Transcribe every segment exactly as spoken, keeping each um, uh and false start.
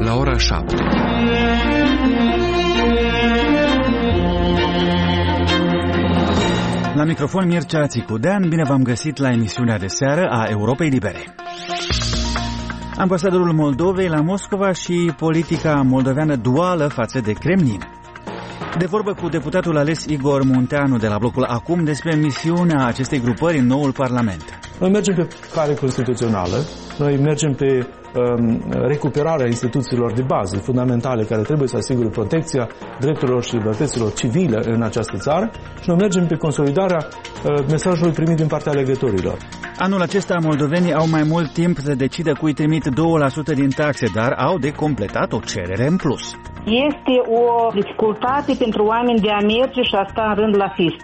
la ora șapte. La microfon Mircea Țicudean, bine v-am găsit la emisiunea de seară a Europei Libere. Ambasadorul Moldovei la Moscova și politica moldoveană duală față de Kremlin. De vorbă cu deputatul ales Igor Munteanu de la blocul Acum despre misiunea acestei grupări în noul Parlament. Noi mergem pe cale constituțională, noi mergem pe um, recuperarea instituțiilor de bază fundamentale care trebuie să asigure protecția drepturilor și libertăților civile în această țară și noi mergem pe consolidarea uh, mesajului primit din partea alegătorilor. Anul acesta moldovenii au mai mult timp să decidă cui trimit doi la sută din taxe, dar au de completat o cerere în plus. Este o dificultate pentru oameni de a merge și a sta în rând la fisc.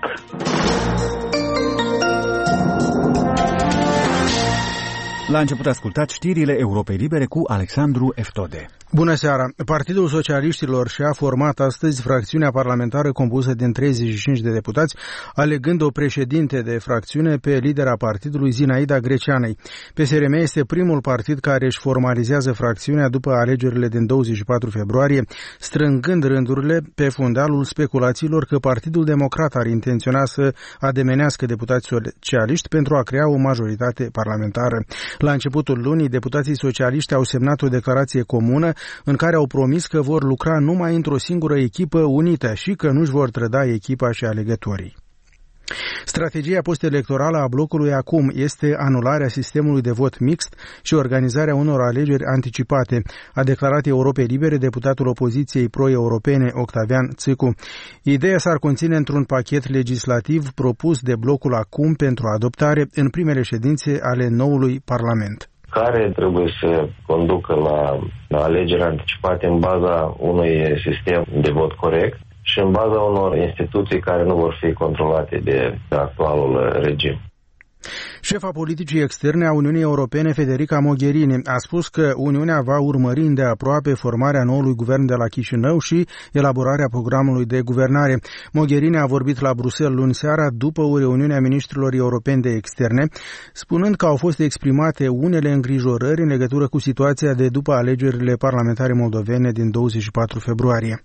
La început ascultați știrile Europei Libere cu Alexandru Eftode. Bună seara! Partidul Socialiștilor și-a format astăzi fracțiunea parlamentară compusă din treizeci și cinci de deputați, alegând o președinte de fracțiune pe lidera partidului Zinaida Greceanei. P S R M este primul partid care își formalizează fracțiunea după alegerile din douăzeci și patru februarie, strângând rândurile pe fundalul speculațiilor că Partidul Democrat ar intenționa să ademenească deputații socialiști pentru a crea o majoritate parlamentară. La începutul lunii, deputații socialiști au semnat o declarație comună în care au promis că vor lucra numai într-o singură echipă unită și că nu-și vor trăda echipa și alegătorii. Strategia post-electorală a blocului Acum este anularea sistemului de vot mixt și organizarea unor alegeri anticipate, a declarat Europei Libere deputatul opoziției pro-europene Octavian Țicu. Ideea s-ar conține într-un pachet legislativ propus de blocul Acum pentru adoptare în primele ședințe ale noului Parlament, care trebuie să conducă la, la alegeri anticipate în baza unui sistem de vot corect și în baza unor instituții care nu vor fi controlate de actualul regim. Șefa politicii externe a Uniunii Europene, Federica Mogherini, a spus că Uniunea va urmări îndeaproape formarea noului guvern de la Chișinău și elaborarea programului de guvernare. Mogherini a vorbit la Bruxelles luni seara după o reuniune a ministrilor europeni de externe, spunând că au fost exprimate unele îngrijorări în legătură cu situația de după alegerile parlamentare moldovene din douăzeci și patru februarie.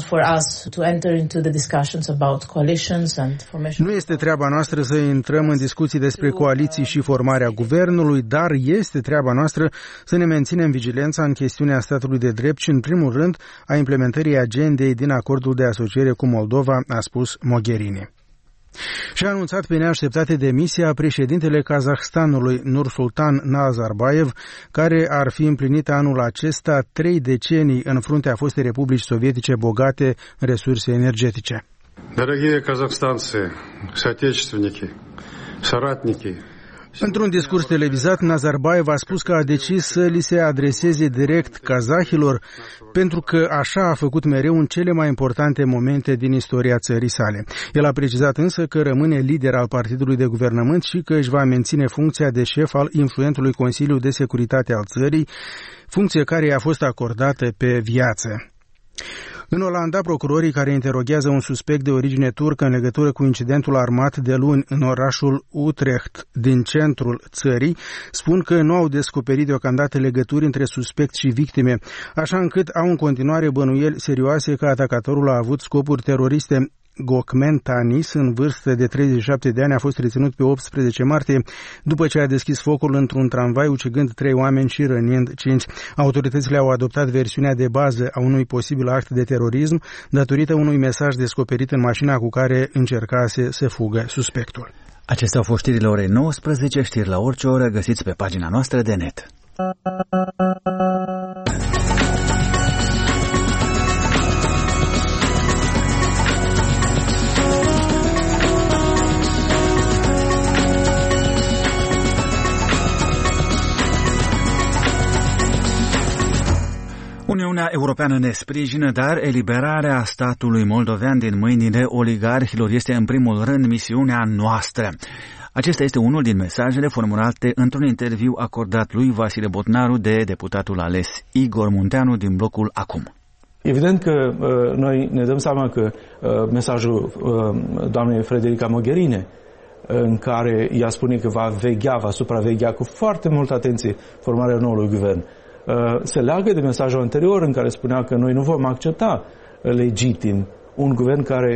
Nu este treaba noastră să intrăm în discuții despre coaliții și formarea guvernului, dar este treaba noastră să ne menținem vigilența în chestiunea statului de drept și, în primul rând, a implementării agendei din acordul de asociere cu Moldova, a spus Mogherini. Și-a anunțat pe neașteptate demisia președintele Kazahstanului, Nursultan Nazarbayev, care ar fi împlinit anul acesta trei decenii în fruntea fostei republici sovietice bogate în resurse energetice. Дорогие казахстанцы, соотечественники, соратники. Într-un discurs televizat, Nazarbayev a spus că a decis să li se adreseze direct kazahilor, pentru că așa a făcut mereu în cele mai importante momente din istoria țării sale. El a precizat însă că rămâne lider al partidului de guvernământ și că își va menține funcția de șef al influentului Consiliu de Securitate al țării, funcție care i-a fost acordată pe viață. În Olanda, procurorii care interoghează un suspect de origine turcă în legătură cu incidentul armat de luni în orașul Utrecht din centrul țării spun că nu au descoperit deocamdată legături între suspect și victime, așa încât au în continuare bănuieli serioase că atacatorul a avut scopuri teroriste. Gokmen Tanis, în vârstă de treizeci și șapte de ani, a fost reținut pe optsprezece martie după ce a deschis focul într-un tramvai, ucigând trei oameni și rănind cinci. Autoritățile au adoptat versiunea de bază a unui posibil act de terorism datorită unui mesaj descoperit în mașina cu care încercase să fugă suspectul. Acestea au fost știrile orei nouăsprezece, știri la orice oră, găsiți pe pagina noastră de net. Uniunea Europeană ne sprijină, dar eliberarea statului moldovean din mâinile oligarhilor este în primul rând misiunea noastră. Acesta este unul din mesajele formulate într-un interviu acordat lui Vasile Botnaru de deputatul ales Igor Munteanu din blocul Acum. Evident că uh, noi ne dăm seama că uh, mesajul uh, doamnei Federica Mogherini, uh, în care ea spune că va veghea, va supraveghea cu foarte multă atenție formarea noului guvern, se leagă de mesajul anterior în care spunea că noi nu vom accepta legitim un guvern care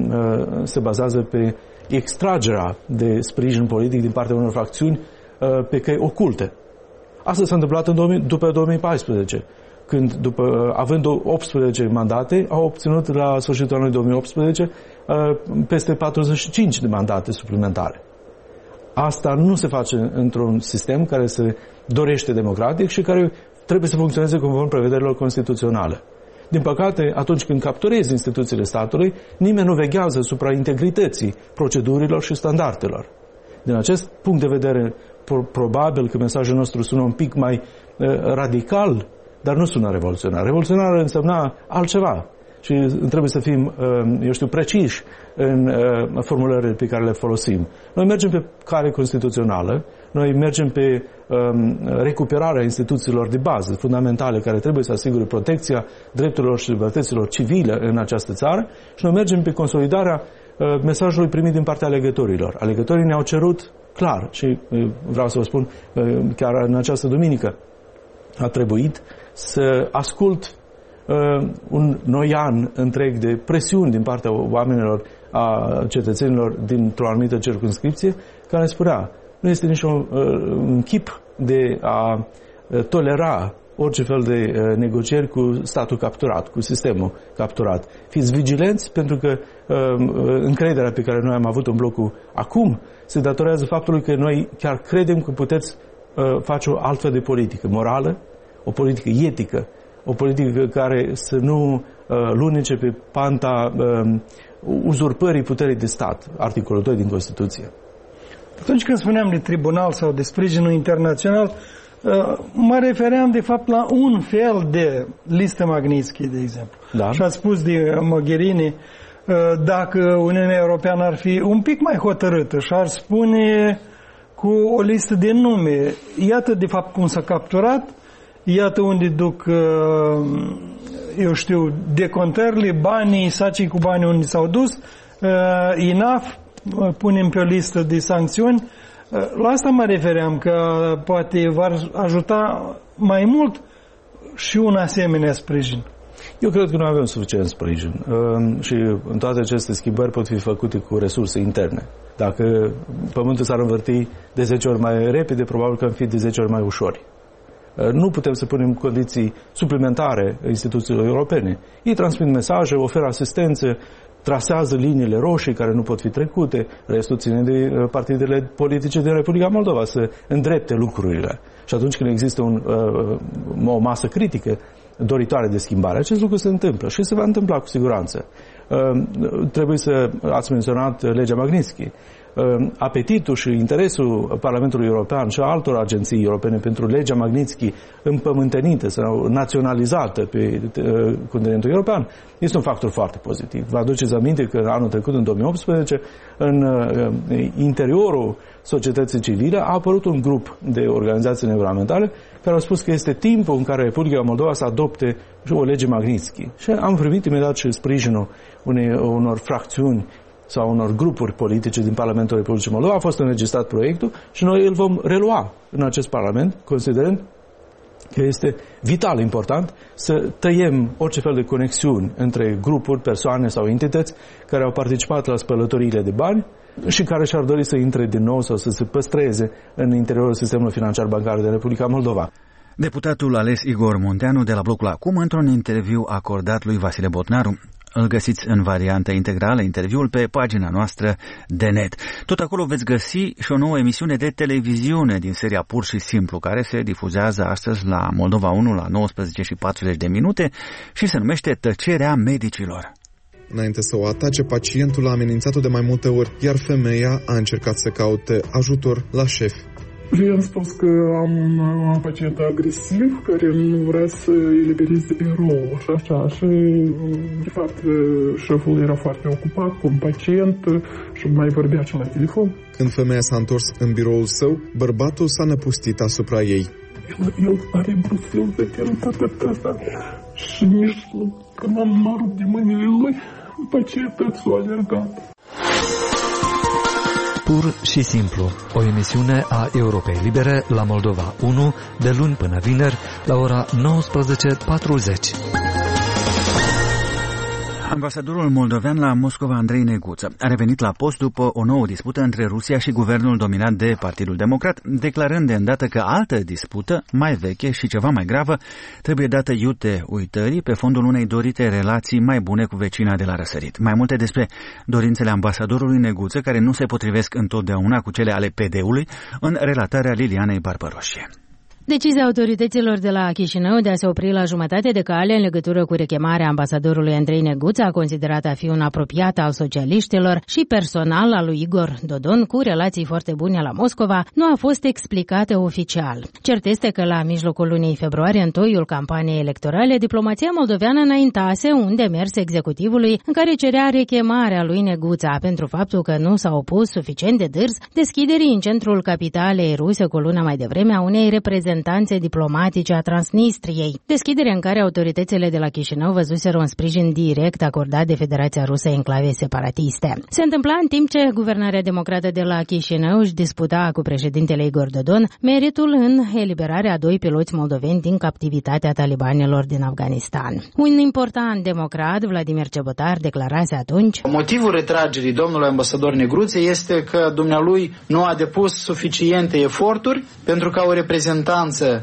se bazează pe extragerea de sprijin politic din partea unor facțiuni pe căi oculte. Asta s-a întâmplat în după două mii paisprezece, când, după, având optsprezece mandate, au obținut la sfârșitul anului două mii optsprezece peste patruzeci și cinci de mandate suplimentare. Asta nu se face într-un sistem care se dorește democratic și care trebuie să funcționeze conform prevederilor constituționale. Din păcate, atunci când capturezi instituțiile statului, nimeni nu veghează asupra integrității procedurilor și standardelor. Din acest punct de vedere, probabil că mesajul nostru sună un pic mai uh, radical, dar nu sună revoluționar. Revoluționar însemna altceva și trebuie să fim, uh, eu știu, preciși în uh, formulările pe care le folosim. Noi mergem pe cale constituțională, noi mergem pe um, recuperarea instituțiilor de bază fundamentale care trebuie să asigure protecția drepturilor și libertăților civile în această țară și noi mergem pe consolidarea uh, mesajului primit din partea alegătorilor. Alegătorii ne-au cerut clar și uh, vreau să vă spun uh, chiar în această duminică a trebuit să ascult uh, un noian întreg de presiuni din partea oamenilor, a cetățenilor dintr-o anumită circumscripție care spunea: nu este niciun uh, chip de a uh, tolera orice fel de uh, negocieri cu statul capturat, cu sistemul capturat. Fiți vigilenți, pentru că uh, încrederea pe care noi am avut în blocul acum se datorează faptului că noi chiar credem că puteți uh, face o altfel de politică morală, o politică etică, o politică care să nu uh, lunece pe panta uh, uzurpării puterii de stat, articolul doi din Constituție. Atunci când spuneam de tribunal sau de sprijinul internațional, mă refeream de fapt la un fel de listă Magnitsky, de exemplu. Da. Și ați spus de Mogherini, dacă Uniunea Europeană ar fi un pic mai hotărâtă și ar spune cu o listă de nume, iată de fapt cum s-a capturat, iată unde duc, eu știu, decontările, banii, sacii cu banii unde s-au dus, enough, punem pe o listă de sancțiuni. La asta mă refeream, că poate v-ar ajuta mai mult și un asemenea sprijin. Eu cred că noi avem suficient sprijin și în toate aceste schimbări pot fi făcute cu resurse interne. Dacă pământul s-ar învârti de zece ori mai repede, probabil că am fi de zece ori mai ușori. Nu putem să punem condiții suplimentare instituțiilor europene. Ei transmit mesaje, oferă asistență, trasează liniile roșii care nu pot fi trecute, restul ține de partidele politice din Republica Moldova să îndrepte lucrurile. Și atunci când există un, o masă critică doritoare de schimbare, acest lucru se întâmplă și se va întâmpla cu siguranță. Trebuie să, ați menționat legea Magnitsky, apetitul și interesul Parlamentului European și a altor agenții europene pentru legea Magnitsky împământenită sau naționalizată pe continentul european este un factor foarte pozitiv. Vă aduceți aminte că anul trecut, în două mii optsprezece, în interiorul societății civile a apărut un grup de organizații neguvernamentale care au spus că este timpul în care Republica Moldova să adopte o lege Magnitsky. Și am primit imediat și sprijinul unei, unor fracțiuni sau unor grupuri politice din Parlamentul Republicii Moldova. A fost înregistrat proiectul și noi îl vom relua în acest Parlament, considerând că este vital important să tăiem orice fel de conexiuni între grupuri, persoane sau entități care au participat la spălătoriile de bani și care și-ar dori să intre din nou sau să se păstreze în interiorul sistemului financiar bancar de Republica Moldova. Deputatul ales Igor Munteanu de la Blocul Acum, într-un interviu acordat lui Vasile Botnaru. Îl găsiți în variantă integrală, interviul, pe pagina noastră de net. Tot acolo veți găsi și o nouă emisiune de televiziune din seria Pur și Simplu, care se difuzează astăzi la Moldova unu la nouăsprezece și patruzeci de minute și se numește Tăcerea medicilor. Înainte să o atace, pacientul a amenințat-o de mai multe ori, iar femeia a încercat să caute ajutor la șef. I-am spus că am un pacient agresiv care nu vrea să elibereze birou și așa. Și, de fapt, șeful era foarte ocupat cu un pacient și mai vorbea și la telefon. Când femeia s-a întors în biroul său, bărbatul s-a năpustit asupra ei. El, el are bruselă din tot asta și nici când am mă rupt de mâinile lui, pacientul s-a alergat. Pur și simplu, o emisiune a Europei Libere la Moldova unu, de luni până vineri, la ora nouăsprezece patruzeci. Ambasadorul moldovean la Moscova, Andrei Neguță, a revenit la post după o nouă dispută între Rusia și guvernul dominat de Partidul Democrat, declarând de îndată că altă dispută, mai veche și ceva mai gravă, trebuie dată iute uitării pe fondul unei dorite relații mai bune cu vecina de la răsărit. Mai multe despre dorințele ambasadorului Neguță, care nu se potrivesc întotdeauna cu cele ale P D-ului, în relatarea Lilianei Barbaroșie. Decizia autorităților de la Chișinău de a se opri la jumătate de cale în legătură cu rechemarea ambasadorului Andrei Neguță, considerat a fi un apropiat al socialiștilor și personal al lui Igor Dodon, cu relații foarte bune la Moscova, nu a fost explicată oficial. Cert este că la mijlocul lunii februarie, în toiul campaniei electorale, diplomația moldoveană înaintase un demers executivului în care cerea rechemarea lui Neguță pentru faptul că nu s-a opus suficient de dârs deschiderii în centrul capitalei ruse cu luna mai devreme a unei reprezentanțe diplomatice a Transnistriei, deschidere în care autoritățile de la Chișinău văzuseră un sprijin direct acordat de Federația Rusă enclave separatiste. Se întâmpla în timp ce guvernarea democrată de la Chișinău își disputa cu președintele Igor Dodon meritul în eliberarea a doi piloți moldoveni din captivitatea talibanilor din Afganistan. Un important democrat, Vladimir Cebotar, declarase atunci: motivul retragerii domnului ambasador Neguță este că dumnealui nu a depus suficiente eforturi pentru ca o reprezentanță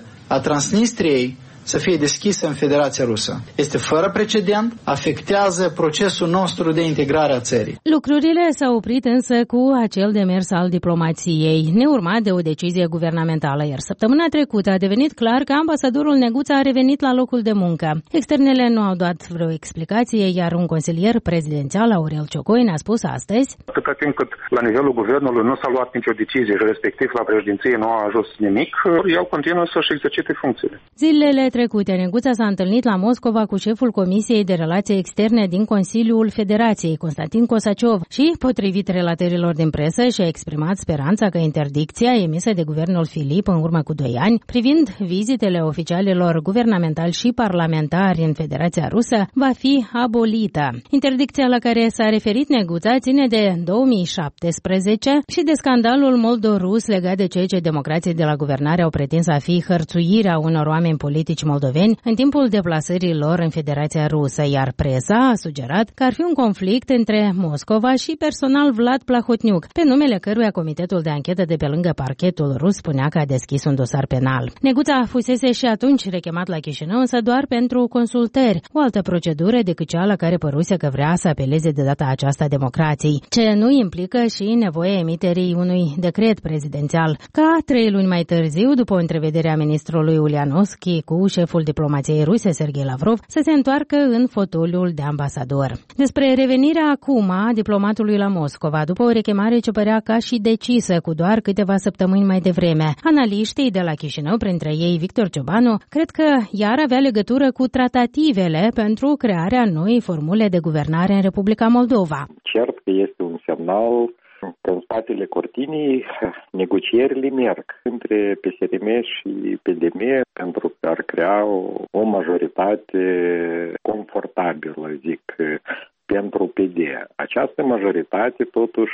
a Transnistriei să fie deschisă în Federația Rusă. Este fără precedent, afectează procesul nostru de integrare a țării. Lucrurile s-au oprit însă cu acel demers al diplomației, neurmat de o decizie guvernamentală, iar săptămâna trecută a devenit clar că ambasadorul Neguță a revenit la locul de muncă. Externele nu au dat vreo explicație, iar un consilier prezidențial, Aurel Ciocoi, ne-a spus astăzi: atâta timp cât la nivelul guvernului nu s-a luat nicio decizie și respectiv la președinție nu a ajuns nimic, el continuă să-și exercite funcțiile. Zilele trecute, Neguță s-a întâlnit la Moscova cu șeful Comisiei de Relații Externe din Consiliul Federației, Constantin Kosaciov, și, potrivit relatărilor din presă, și-a exprimat speranța că interdicția emisă de guvernul Filip în urmă cu doi ani, privind vizitele oficialilor guvernamentali și parlamentari în Federația Rusă, va fi abolită. Interdicția la care s-a referit Neguță ține de două mii șaptesprezece și de scandalul moldo-rus legat de ceea ce democrații de la guvernare au pretins a fi hărțuirea unor oameni politici moldoveni în timpul deplasării lor în Federația Rusă, iar presa a sugerat că ar fi un conflict între Moscova și personal Vlad Plahotniuc, pe numele căruia Comitetul de Anchetă de pe lângă parchetul rus spunea că a deschis un dosar penal. Neguță fusese și atunci rechemat la Chișinău, însă doar pentru consultări, o altă procedură decât cea la care păruse că vrea să apeleze de data aceasta democrații, ce nu implică și nevoia emiterii unui decret prezidențial, ca trei luni mai târziu, după o întrevedere a ministrului Ulianovski cu șeful diplomației ruse, Sergei Lavrov, să se întoarcă în fotoliul de ambasador. Despre revenirea acum a diplomatului la Moscova, după o rechemare ce părea ca și decisă cu doar câteva săptămâni mai devreme, analiștii de la Chișinău, printre ei Victor Ciobanu, cred că iar avea legătură cu tratativele pentru crearea noii formule de guvernare în Republica Moldova. Cert că este un semnal că în spatele cortinii negocierile merg între P S R M și P D M pentru că ar crea o, o majoritate confortabilă, zic, pentru P D. Această majoritate totuși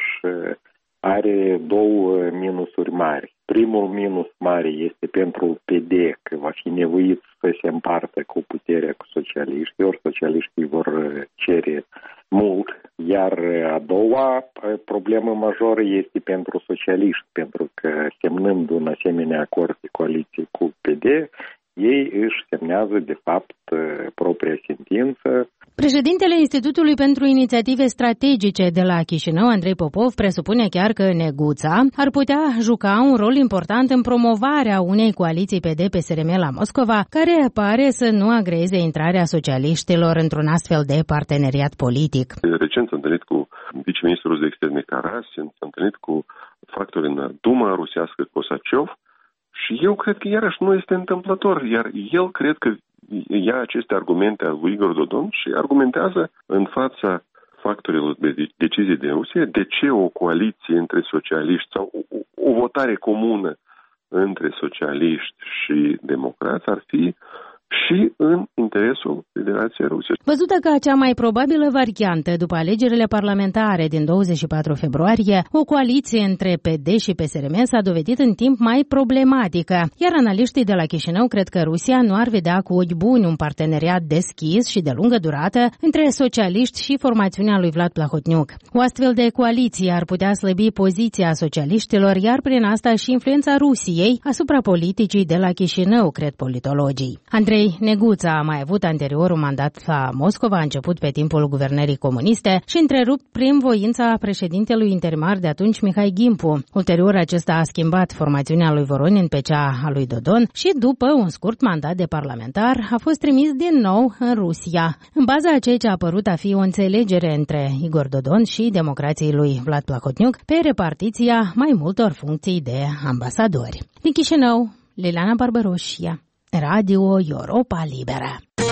are două minusuri mari. Primul minus mare este pentru P D, că va fi nevoit să se împartă cu puterea cu socialiștii, ori socialiștii vor cere mult, iar a doua problemă majoră este pentru socialiști, pentru că semnând un asemenea acord de coaliție cu P D, ei își semnează de fapt propria sentință. Președintele Institutului pentru Inițiative Strategice de la Chișinău, Andrei Popov, presupune chiar că Neguță ar putea juca un rol important în promovarea unei coaliții P D P S R M la Moscova, care pare să nu agreze intrarea socialiștilor într-un astfel de parteneriat politic. Recent s-a întâlnit cu viceministrul de externe Karasin, s-a întâlnit cu factori în Duma rusească Kosaciov și eu cred că iarăși nu este întâmplător, iar el cred că ia aceste argumente al lui Igor Dodon și argumentează în fața factorilor de decizie din Rusia de ce o coaliție între socialiști sau o, o votare comună între socialiști și democrați ar fi și în interesul Federației Ruse. Văzută ca cea mai probabilă variantă după alegerile parlamentare din douăzeci și patru februarie, o coaliție între P D și P S R M s-a dovedit în timp mai problematică, iar analiștii de la Chișinău cred că Rusia nu ar vedea cu ochi buni un parteneriat deschis și de lungă durată între socialiști și formațiunea lui Vlad Plahotniuc. O astfel de coaliție ar putea slăbi poziția socialiștilor, iar prin asta și influența Rusiei asupra politicii de la Chișinău, cred politologii. Andrei Neguța a mai avut anterior un mandat la Moscova, a început pe timpul guvernării comuniste și întrerupt prin voința președintelui interimar de atunci, Mihai Gimpu. Ulterior, acesta a schimbat formațiunea lui Voronin pe cea a lui Dodon și, după un scurt mandat de parlamentar, a fost trimis din nou în Rusia. În baza a ceea ce a apărut a fi o înțelegere între Igor Dodon și democrații lui Vlad Plahotniuc pe repartiția mai multor funcții de ambasadori. Din Chișinău, Liliana Barbaroșia, Radio Europa Liberă.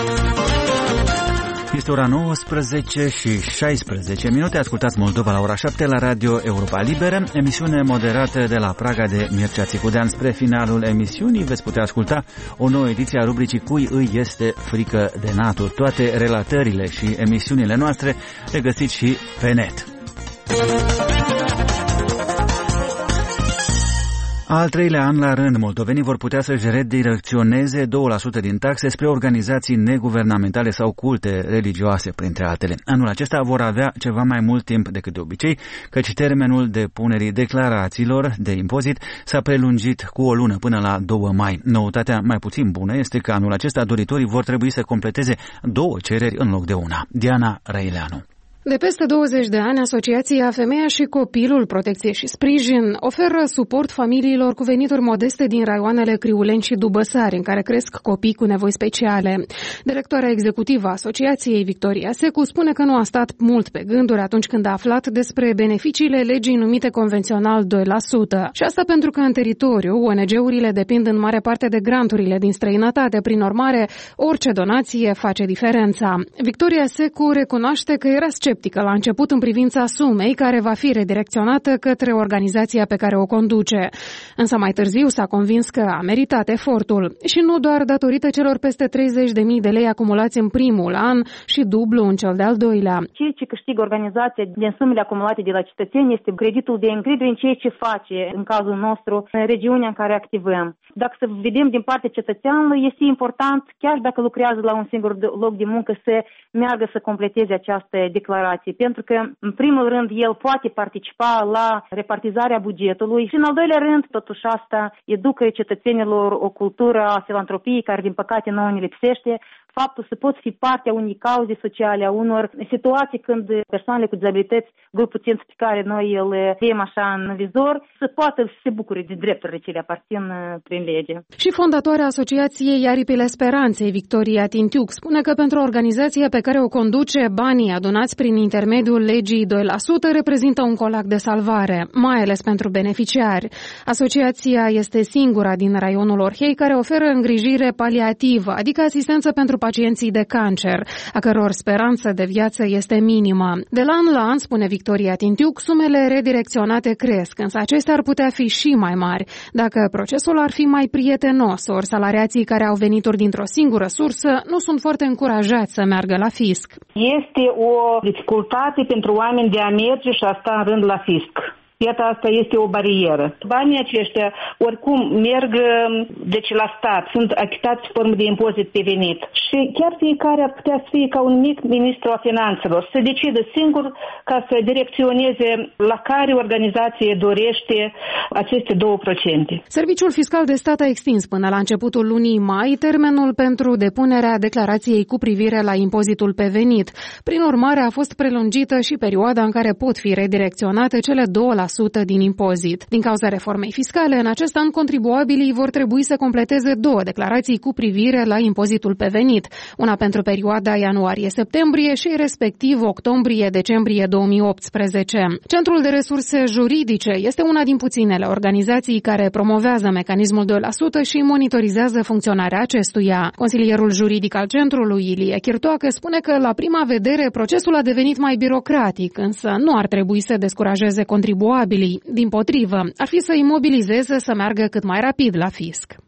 Este ora nouăsprezece și șaisprezece minute. Ascultați Moldova la ora șapte la Radio Europa Liberă, emisiune moderată de la Praga de Mircea Țicudean. Spre finalul emisiunii veți putea asculta o nouă ediție a rubricii Cui îi este frică de NATO. Toate relatările și emisiunile noastre le găsiți și pe net. Al treilea an la rând, moldovenii vor putea să-și redirecționeze două la sută din taxe spre organizații neguvernamentale sau culte religioase, printre altele. Anul acesta vor avea ceva mai mult timp decât de obicei, căci termenul depunerii declarațiilor de impozit s-a prelungit cu o lună până la doi mai. Noutatea mai puțin bună este că anul acesta doritorii vor trebui să completeze două cereri în loc de una. Diana Răileanu. De peste douăzeci de ani, Asociația Femeia și Copilul, Protecție și Sprijin oferă suport familiilor cu venituri modeste din raioanele Criuleni și Dubăsari, în care cresc copii cu nevoi speciale. Directoarea executivă a Asociației, Victoria Secu, spune că nu a stat mult pe gânduri atunci când a aflat despre beneficiile legii numite convențional doi la sută. Și asta pentru că în teritoriu O N G-urile depind în mare parte de granturile din străinătate. Prin urmare, orice donație face diferența. Victoria Secu recunoaște că era sceptică la început în privința sumei care va fi redirecționată către organizația pe care o conduce. Însă mai târziu s-a convins că a meritat efortul și nu doar datorită celor peste treizeci de mii de lei acumulați în primul an și dublu în cel de-al doilea. Ceea ce câștigă organizația din sumele acumulate de la cetățeni este creditul de încredere în ceea ce face, în cazul nostru, în regiunea în care activăm. Dacă să vedem din partea cetățeanului, este important, chiar dacă lucrează la un singur loc de muncă, să meargă să completeze această declarație, pentru că, în primul rând, el poate participa la repartizarea bugetului și, în al doilea rând, totuși asta educă cetățenilor o cultură a filantropiei care, din păcate, nouă ne lipsește, faptul să poți fi partea unei cauze sociale, a unor situații când persoanele cu dizabilități, grupul țintă pe care noi îl vedem așa în vizor, să poată să se bucure de drepturile ce le aparțin prin lege. Și fondatoarea Asociației Aripile Speranței, Victoria Tintiuc, spune că pentru organizația pe care o conduce, banii adunați prin intermediul legii doi la sută reprezintă un colac de salvare, mai ales pentru beneficiari. Asociația este singura din raionul Orhei care oferă îngrijire paliativă, adică asistență pentru pacienții de cancer, a căror speranță de viață este minimă. De la an la an, spune Victoria Tintiuc, sumele redirecționate cresc, însă acestea ar putea fi și mai mari dacă procesul ar fi mai prietenos, ori salariații care au venituri dintr-o singură sursă nu sunt foarte încurajați să meargă la fisc. Este o dificultate pentru oameni de a merge și a sta în rând la fisc. Iată, asta este o barieră. Banii aceștia oricum merg deci la stat, sunt achitați sub formă de impozit pe venit. Și chiar fiecare ar putea să fie ca un mic ministru a finanțelor, să decidă singur ca să direcționeze la care organizație dorește aceste două procente. Serviciul Fiscal de Stat a extins până la începutul lunii mai termenul pentru depunerea declarației cu privire la impozitul pe venit. Prin urmare, a fost prelungită și perioada în care pot fi redirecționate cele două la sută din impozit. Din cauza reformei fiscale, în acest an contribuabilii vor trebui să completeze două declarații cu privire la impozitul pe venit, una pentru perioada ianuarie-septembrie și respectiv octombrie-decembrie două mii optsprezece. Centrul de Resurse Juridice este una din puținele organizații care promovează mecanismul doi la sută și monitorizează funcționarea acestuia. Consilierul juridic al centrului, Ilie Chirtoacă, spune că la prima vedere procesul a devenit mai birocratic, însă nu ar trebui să descurajeze contribuabilii. Dimpotrivă, ar fi să îi mobilizeze să meargă cât mai rapid la fisc.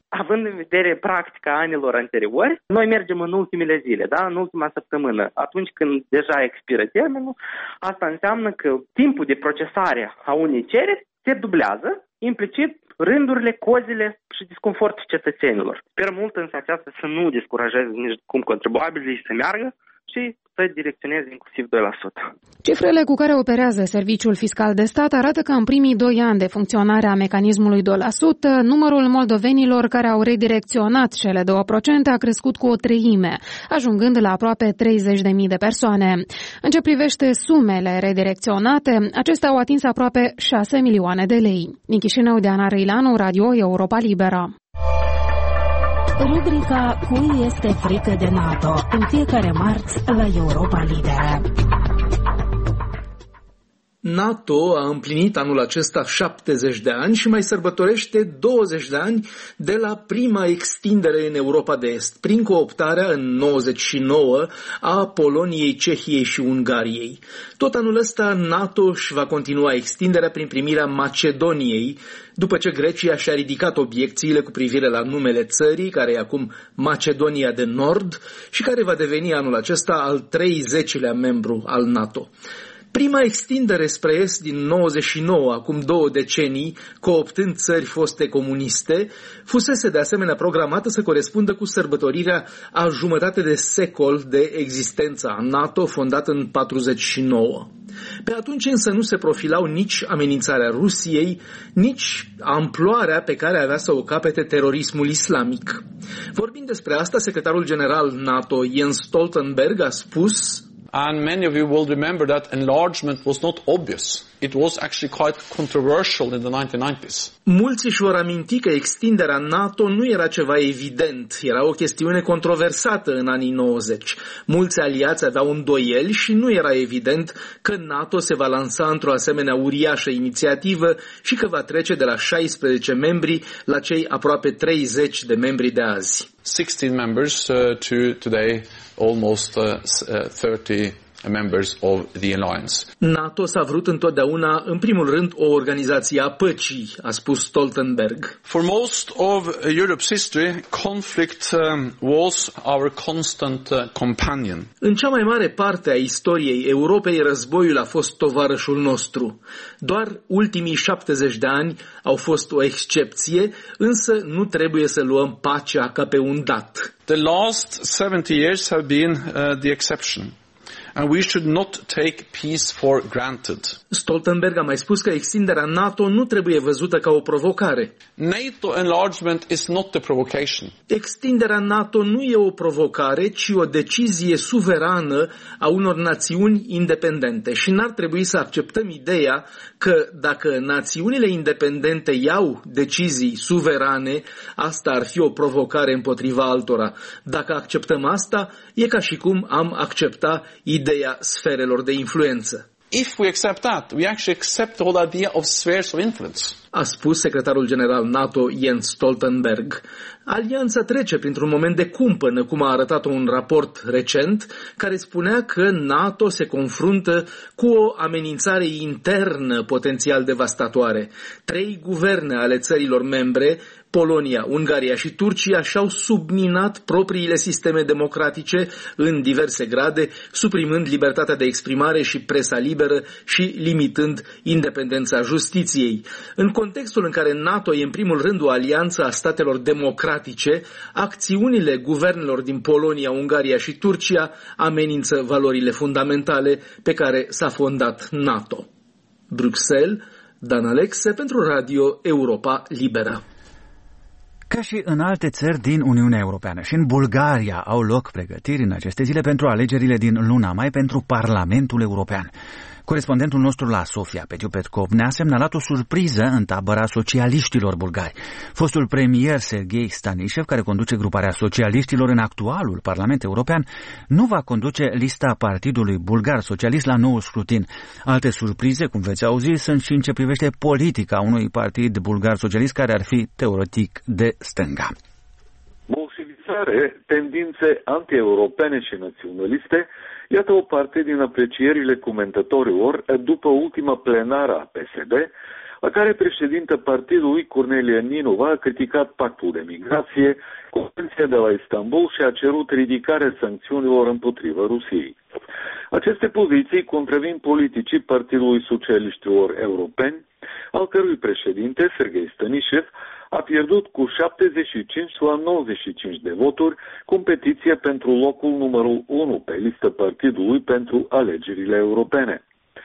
având în vedere practica anilor anteriori, noi mergem în ultimele zile, da? În ultima săptămână. Atunci când deja expiră termenul, asta înseamnă că timpul de procesare a unei cereri se dublează, implicit rândurile, cozile și disconfortul cetățenilor. Sper mult însă aceasta să nu descurajeze nici cum contribuabilii să meargă și să direcționeze inclusiv doi la sută. Cifrele cu care operează Serviciul Fiscal de Stat arată că în primii doi ani de funcționare a mecanismului doi la sută, numărul moldovenilor care au redirecționat cele două procente a crescut cu o treime, ajungând la aproape treizeci de mii de persoane. În ce privește sumele redirecționate, acestea au atins aproape șase milioane de lei. Din Chișinău, Diana Răileanu, Radio Europa Liberă. Rubrica Cui este frică de NATO? În fiecare marți la Europa Liberă. NATO a împlinit anul acesta șaptezeci de ani și mai sărbătorește douăzeci de ani de la prima extindere în Europa de Est, prin cooptarea în nouăzeci și nouă a Poloniei, Cehiei și Ungariei. Tot anul ăsta NATO își va continua extinderea prin primirea Macedoniei, după ce Grecia și-a ridicat obiecțiile cu privire la numele țării, care e acum Macedonia de Nord și care va deveni anul acesta al treizecilea membru al NATO. Prima extindere spre est din nouăzeci și nouă, acum două decenii, cooptând țări foste comuniste, fusese de asemenea programată să corespundă cu sărbătorirea a jumătate de secol de existența a NATO, fondată în patruzeci și nouă. Pe atunci însă nu se profilau nici amenințarea Rusiei, nici amploarea pe care avea să o capete terorismul islamic. Vorbind despre asta, secretarul general NATO Jens Stoltenberg a spus: And many of you will remember that enlargement was not obvious. It was actually quite controversial in the nineteen nineties. Mulți își vor aminti că extinderea NATO nu era ceva evident, era o chestiune controversată în anii nouăzeci. Mulți aliați aveau îndoieli și nu era evident că NATO se va lansa într-o asemenea uriașă inițiativă și că va trece de la șaisprezece membri la cei aproape treizeci de membri de azi. sixteen members uh, to today almost uh, uh, thirty members of the alliance. NATO s-a vrut întotdeauna, în primul rând, o organizație a păcii, a spus Stoltenberg. For most of Europe's history, conflict um, was our constant uh, companion. În cea mai mare parte a istoriei Europei, războiul a fost tovarășul nostru. Doar ultimii șaptezeci de ani au fost o excepție, însă nu trebuie să luăm pacea ca pe un dat. The last seventy years have been uh, the exception. And we should not take peace for granted. Stoltenberg a mai spus că extinderea NATO nu trebuie văzută ca o provocare. NATO enlargement is not the provocation. Extinderea NATO nu e o provocare, ci o decizie suverană a unor națiuni independente și n-ar trebui să acceptăm ideea că dacă națiunile independente iau decizii suverane, asta ar fi o provocare împotriva altora. Dacă acceptăm asta, e ca și cum am accepta ideea sferelor de influență. If we accept that, we actually accept the whole idea of spheres of influence. A spus secretarul general NATO Jens Stoltenberg. Alianța trece printr-un moment de cumpănă, cum a arătat un raport recent, care spunea că NATO se confruntă cu o amenințare internă potențial devastatoare. Trei guverne ale țărilor membre, Polonia, Ungaria și Turcia, și-au subminat propriile sisteme democratice în diverse grade, suprimând libertatea de exprimare și presa liberă și limitând independența justiției. În contextul în care NATO e în primul rând o alianță a statelor democratice, acțiunile guvernelor din Polonia, Ungaria și Turcia amenință valorile fundamentale pe care s-a fondat NATO. Bruxelles, Dan Alexe pentru Radio Europa Liberă. Ca și în alte țări din Uniunea Europeană și în Bulgaria au loc pregătiri în aceste zile pentru alegerile din luna mai pentru Parlamentul European. Corespondentul nostru la Sofia, Petiu Petkov, ne-a semnalat o surpriză în tabăra socialiștilor bulgari. Fostul premier Serghei Stanișev, care conduce gruparea socialiștilor în actualul Parlament European, nu va conduce lista Partidului Bulgar Socialist la noul scrutin. Alte surprize, cum veți auzi, sunt și în ce privește politica unui partid bulgar socialist care ar fi teoretic de stânga. Bolșevizare, tendințe anti-europene și naționaliste, iată o parte din aprecierile comentatorilor după ultima plenară a P S D, la care președinta partidului Cornelia Ninova a criticat pactul de migrație, Convenția de la Istanbul și a cerut ridicarea sancțiunilor împotriva Rusiei. Aceste poziții contravin politicii Partidului Socialiștilor Europeni, al cărui președinte, Serghei Stănișev, a pierdut cu șaptezeci și cinci la nouăzeci și cinci de voturi competiția pentru locul numărul unu pe listă partidului pentru alegerile europene.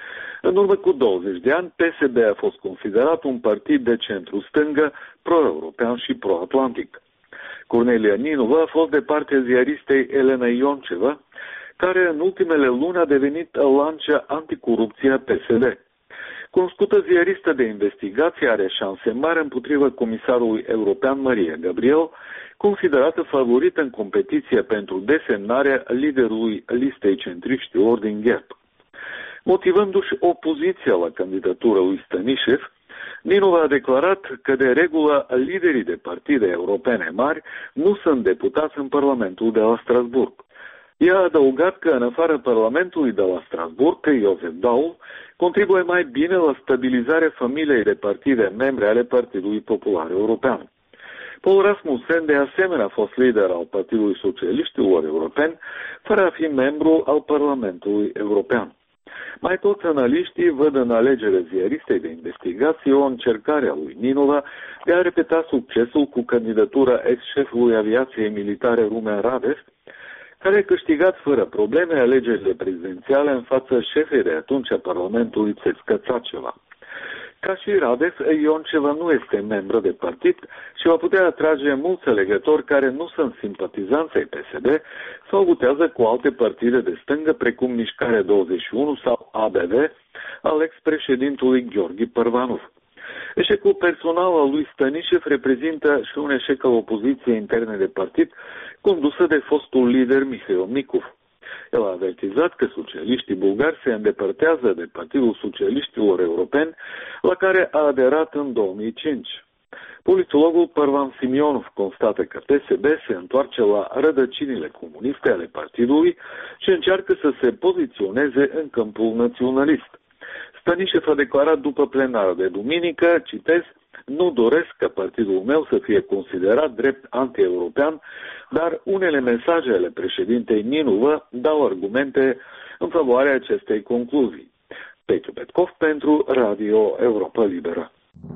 În urmă cu douăzeci de ani, P S D a fost considerat un partid de centru-stângă, pro-european și pro-atlantic. Cornelia Ninova a fost de partea ziaristei Elena Ionceva, care în ultimele luni a devenit lancea anticorupție a P S D. Cunoscută ziaristă de investigație, are șanse mari împotriva comisarului european Maria Gabriel, considerată favorită în competiția pentru desemnarea liderului listei centriștilor din G E P. Motivându-și opoziția la candidatura lui Stănișev, Ninova a declarat că de regulă liderii de partide europene mari nu sunt deputați în Parlamentul de la Strasburg. Ea a adăugat că în afară Parlamentului de la Strasburg, că Josef Daul contribuie mai bine la stabilizarea familiei de partide membre ale Partidului Popular European. Paul Rasmussen de asemenea a fost lider al Partidului Socialiștilor Europeni, fără a fi membru al Parlamentului European. Mai toți analiștii văd în alegerea ziaristei de investigație o încercare a lui Ninova de a repeta succesul cu candidatura ex-șefului aviației militare Rumen Radev, care a câștigat fără probleme alegerile prezidențiale în fața șefei de atunci a Parlamentului Țesca Țaceva. Ca și Radev, Ionceva nu este membră de partid și va putea atrage mulți alegători care nu sunt simpatizanți ai P S D sau votează cu alte partide de stângă, precum Mișcarea douăzeci și unu sau A B V, al ex-președintului Gheorghe Părvanov. Eșecul personal al lui Stănișev reprezintă și un eșec al opoziției interne de partid, condusă de fostul lider Mihail Micov. El a avertizat că socialiștii bulgari se îndepărtează de Partidul Socialiștilor Europeni, la care a aderat în două mii cinci. Politologul Părvan Simionov constată că P S D se întoarce la rădăcinile comuniste ale partidului și încearcă să se poziționeze în câmpul naționalist. Stănișev a declarat după plenară de duminică, citez, nu doresc ca partidul meu să fie considerat drept anti-european, dar unele mesaje ale președintei Ninova dau argumente în favoarea acestei concluzii. Petru Petkov pentru Radio Europa Liberă.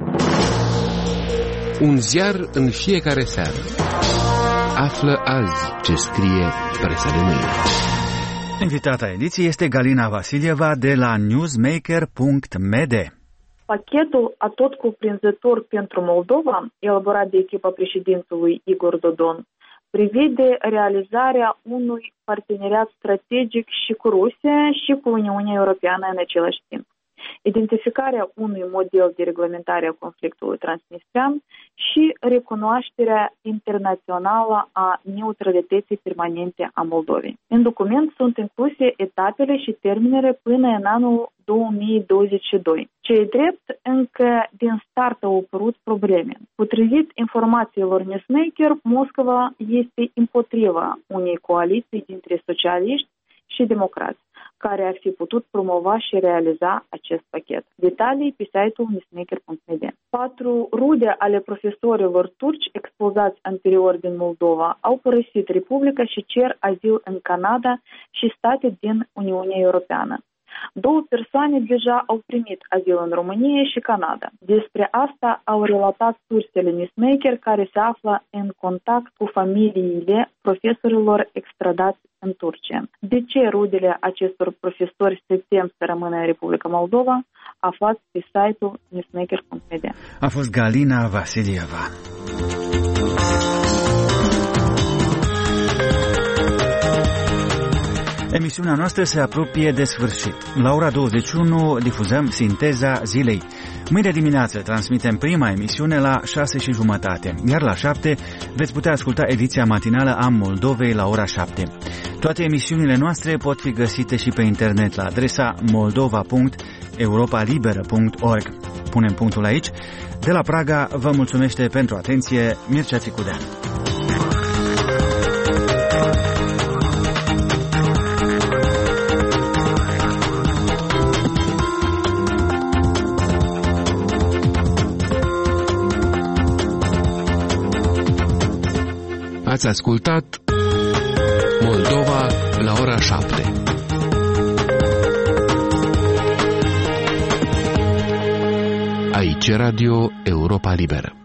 Un ziar în fiecare seară. Află azi ce scrie presa de mâine. Invitata ediției este Galina Vasilieva de la newsmaker punct m d. Pachetul atotcuprinzător pentru Moldova, elaborat de echipa președintelui Igor Dodon, prevede realizarea unui parteneriat strategic și cu Rusia și cu Uniunea Europeană în același timp. Identificarea unui model de reglementare a conflictului transnistrian și recunoașterea internațională a neutralității permanente a Moldovei. În document sunt incluse etapele și termenele până în anul două mii douăzeci și doi. Ce-i drept, încă din start au apărut probleme. Potrivit informațiilor Newsmaker, Moscova este împotriva unei coaliții dintre socialiști și democrați, care ar fi putut promova și realiza acest pachet. Detalii pe site-ul newsmaker punct m d. Patru rude ale profesorilor turci expulzați anterior din Moldova au părăsit Republica și cer azil în Canada și state din Uniunea Europeană. Două persoane deja au primit azil în România și Canada. Despre asta au relatat sursele Newsmaker, care se află în contact cu familiile profesorilor extradați în Turcia. De ce rudele acestor profesori se tem să rămână în Republica Moldova? Aflați pe site-ul newsmaker punct m d. A fost Galina Vasilieva. Emisiunea noastră se apropie de sfârșit. La ora douăzeci și unu difuzăm Sinteza zilei. Mâine dimineață transmitem prima emisiune la șase și jumătate, iar la șapte veți putea asculta ediția matinală a Moldovei la ora șapte. Toate emisiunile noastre pot fi găsite și pe internet la adresa moldova punct europa liberă punct org. Punem punctul aici. De la Praga vă mulțumește pentru atenție Mircea Țicudean. Ați ascultat Moldova la ora șapte. Aici Radio Europa Liberă.